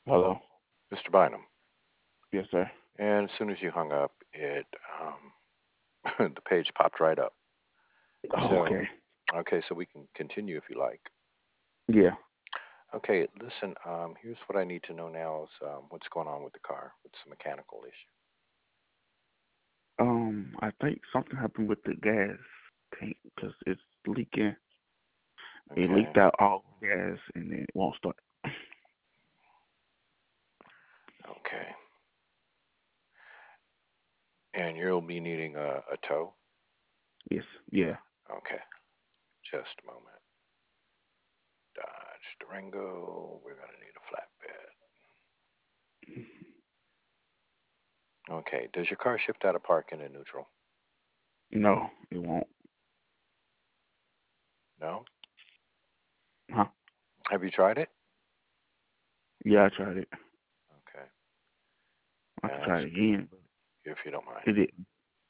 Hello. Mr. Bynum. Yes, sir. And as soon as you hung up, the page popped right up. Oh, So, okay. okay, so we can continue if you like. Yeah. Okay, listen, here's what I need to know now is what's going on with the car. What's the mechanical issue? I think something happened with the gas tank because it's leaking. It Okay, leaked out all the gas and then it won't start. okay. And you'll be needing a tow? Yes. Yeah. Okay, just a moment. Dodge Durango, we're going to need a flatbed. Okay, does your car shift out of parking in neutral? No, it won't. No? Huh? Have you tried it? Yeah, I tried it. Okay, I and could try that's it again, but if you don't mind. it didn't.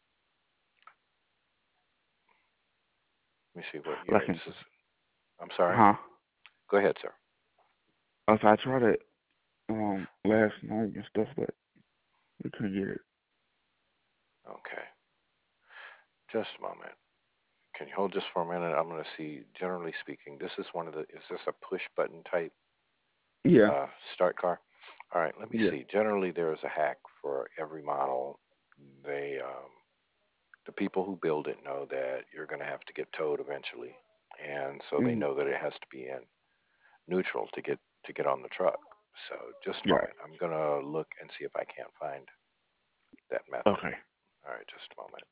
Let me see what Like, year this is. I'm sorry. huh? Go ahead, sir. Also, I tried it last night and stuff, but we couldn't get it. Okay, just a moment. Can you hold just for a minute? I'm going to see, generally speaking, this is one of the, is this a push button type Yeah. start car? All right, let me Yeah. see. Generally, there is a hack for every model. They, the people who build it know that you're going to have to get towed eventually. And so they Mm. know that it has to be in neutral to get on the truck. So just a Right. moment. I'm going to look and see if I can't find that method. Okay. All right, just a moment.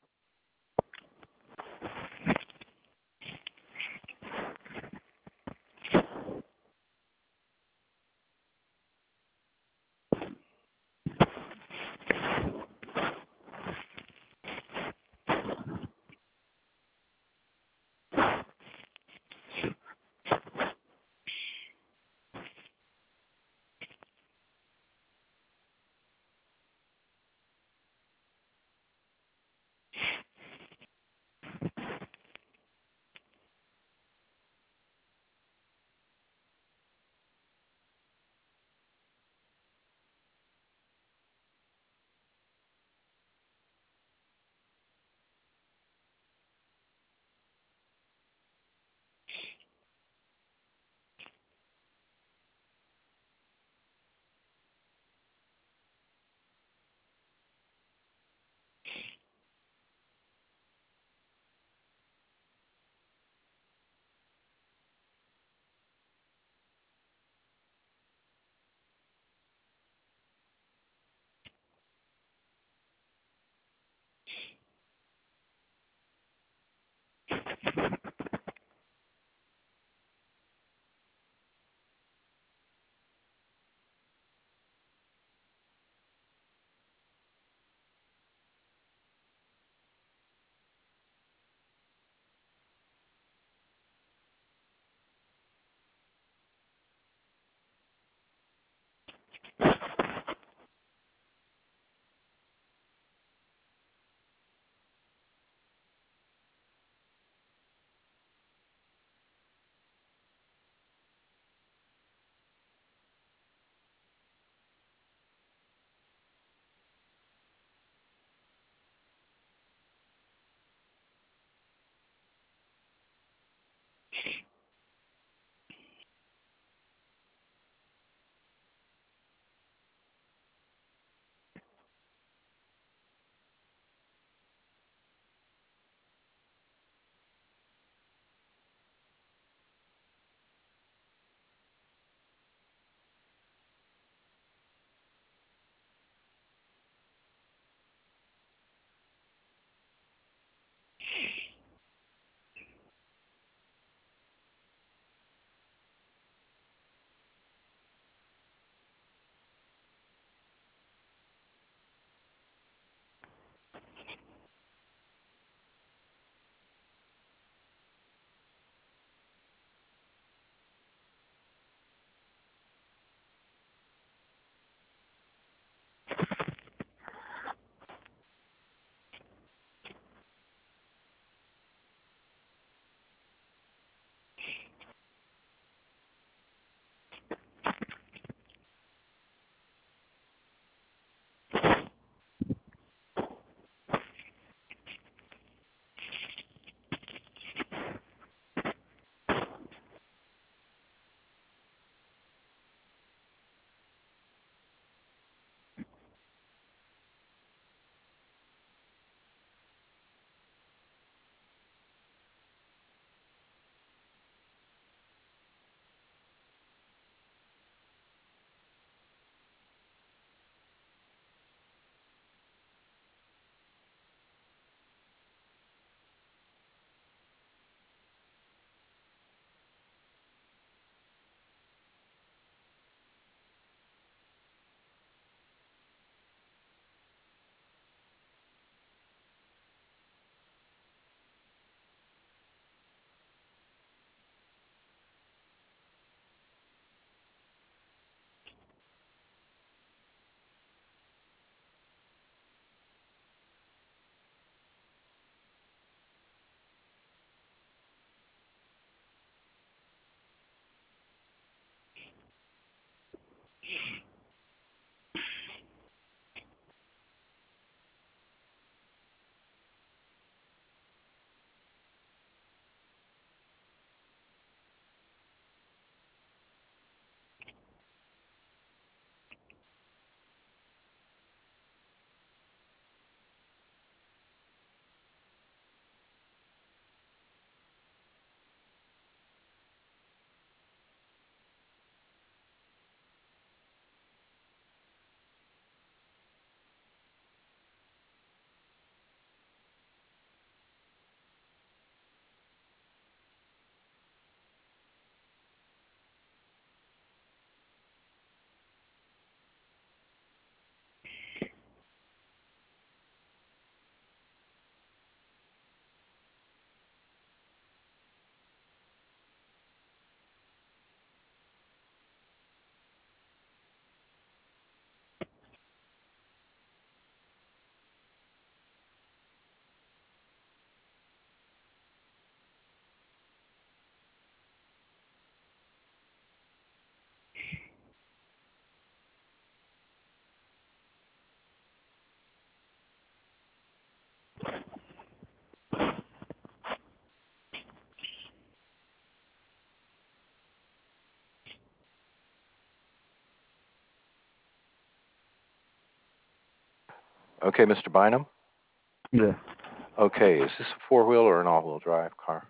Okay, Mr. Bynum. Yeah. Okay, is this a four-wheel or an all-wheel drive car?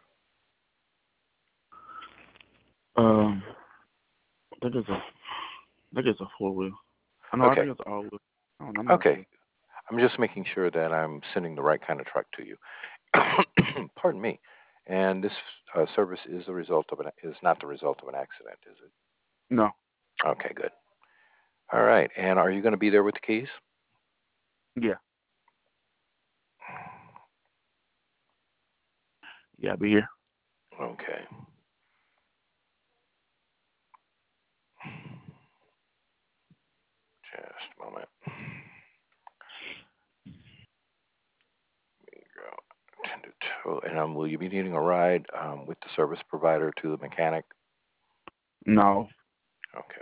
Um, I think it's a, I think it's a 4 wheel. I know. I Okay, think it's all wheel. I'm not okay. sure. I'm just making sure that I'm sending the right kind of truck to you. Pardon me. And this service is the result of is not the result of an accident, is it? No. Okay, good. All right. And are you going to be there with the keys? Yeah. Yeah. I'll be here. Okay. Just a moment. There you go. 10 to 2. And will you be needing a ride with the service provider to the mechanic? No. Okay.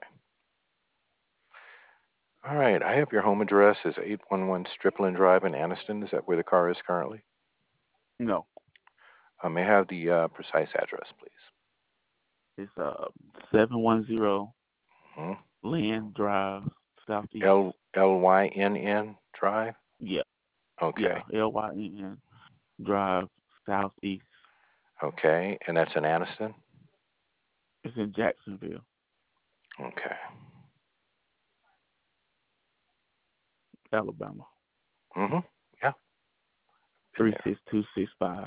All right. I have your home address is 811 Stripland Drive in Anniston. Is that where the car is currently? No. May I have the precise address, please? It's 710 Hmm? Land Drive, Southeast. Lynn Drive? Yeah. Yeah. Okay. Lynn Drive, Southeast. Okay. And that's in Anniston? It's in Jacksonville, Okay. Alabama. Mm-hmm. Yeah. Been Three there. six two six five.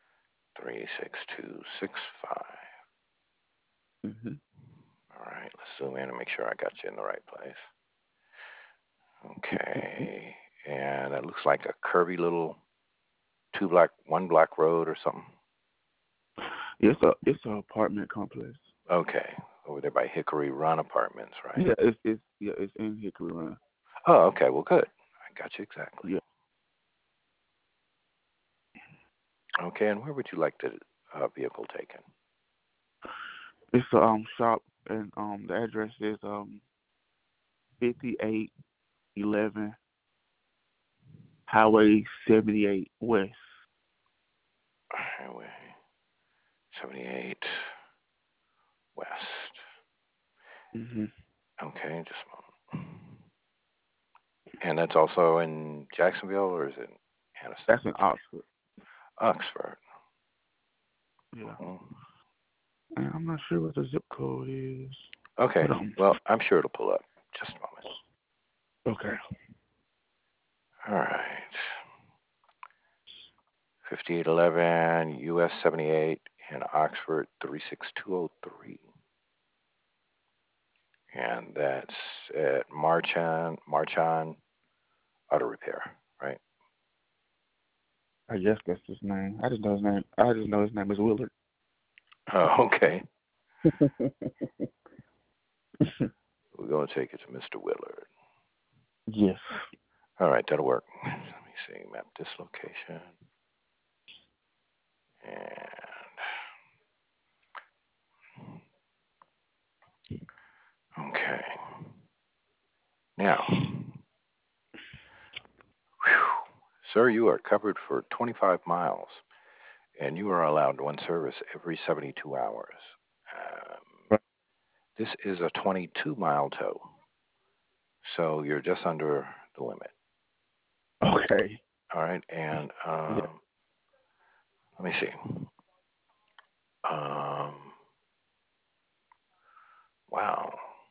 36265. Mhm. All right. Let's zoom in and make sure I got you in the right place. Okay. And it looks like a curvy little one block road or something. It's a apartment complex. Okay. Over there by Hickory Run Apartments, right? It's in Hickory Run. Oh, okay. Well, good. I got you exactly. Yeah. Okay. And where would you like the vehicle taken? It's a shop, and the address is 5811 Highway 78 West. Highway 78 West. Mhm. Okay. Just a moment. And that's also in Jacksonville, or is it Anniston? That's in Oxford. Oxford. Yeah. Mhm. And I'm not sure what the zip code is, Okay. but Well, I'm sure it'll pull up. Just a moment. okay. All right. 5811 US 78 in Oxford 36203. And that's at Marchon Auto Repair, right? I guess that's his name. I just know his name. I just know his name is Willard. Oh, okay. We're going to take it to Mr. Willard. Yes. All right, that'll work. Let me see. Map this location. And okay. Now, sir, you are covered for 25 miles, and you are allowed one service every 72 hours. Um, Right. this is a 22-mile tow, so you're just under the limit. Okay. All right, and Yeah. let me see. Um, wow.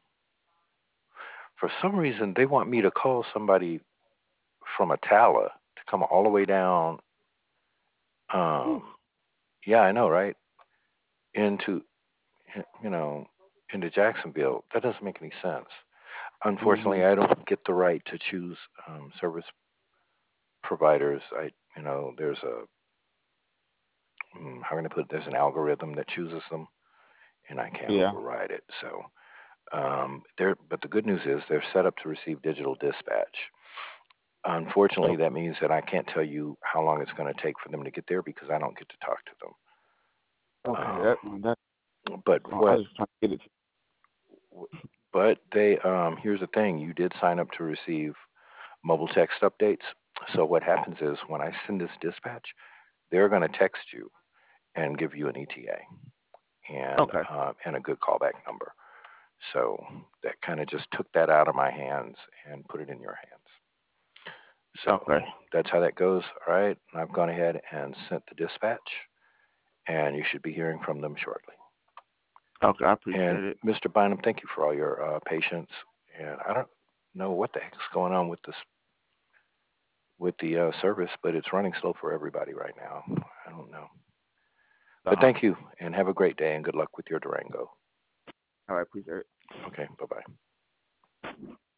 For some reason, they want me to call somebody from Atala to come all the way down. Oof. Um, yeah, I know, right? Into you know into Jacksonville. That doesn't make any sense. Unfortunately, Mhm. I don't get the right to choose service providers. There's how can I put it? There's an algorithm that chooses them, and I can't Yeah. override it. So, but the good news is they're set up to receive digital dispatch. Unfortunately, Oh, that means that I can't tell you how long it's going to take for them to get there because I don't get to talk to them. okay. Um, That. but I what? just trying to get it. But they here's the thing: you did sign up to receive mobile text updates. So what happens is when I send this dispatch, they're going to text you and give you an ETA Okay. and a good callback number. So that kind of just took that out of my hands and put it in your hands. So Okay. that's how that goes. All right. And I've gone ahead and sent the dispatch, and you should be hearing from them shortly. Okay, I And appreciate it. Mr. Bynum, thank you for all your patience. And I don't know what the heck's going on with this with the service, but it's running slow for everybody right now. I don't know. But Uh-huh. thank you, and have a great day, and good luck with your Durango. I appreciate it. Okay, bye bye.